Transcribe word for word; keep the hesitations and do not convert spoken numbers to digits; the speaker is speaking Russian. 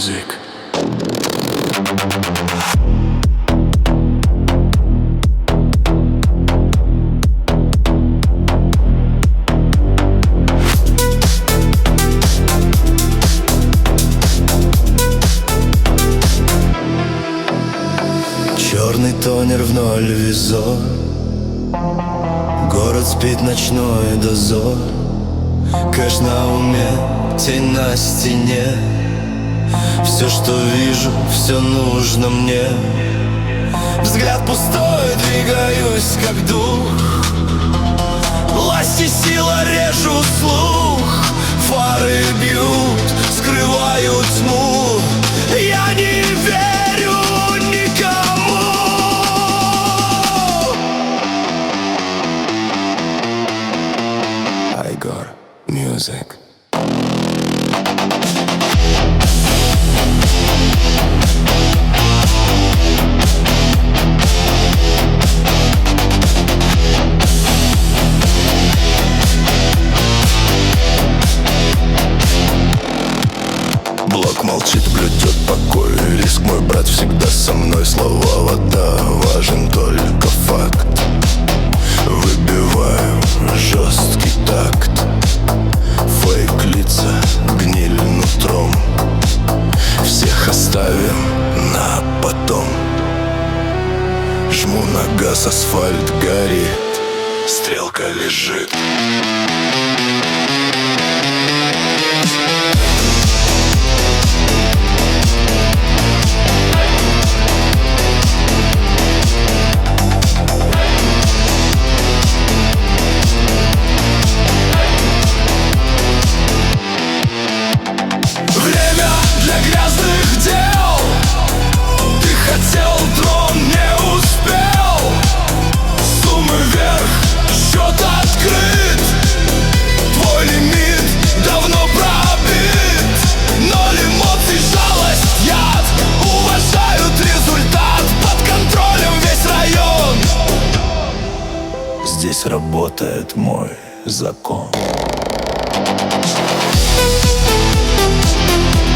music. Черный тонер в ноль визор. Город спит, ночной дозор. Кэш на уме, тень на стене. Все, что вижу, все нужно мне. Взгляд пустой, двигаюсь как дух. Власть и сила режут слух. Фары бьют, скрывают тьму. Я не верю никому. Igor Music. Блок молчит, блюдет покой. Риск, мой брат, всегда со мной. Слова вода, важен только факт. Выбиваю жесткий такт. Фейк лица, гниль нутром. Всех оставим на потом. Жму на газ, асфальт горит. Стрелка лежит. Здесь работает мой закон.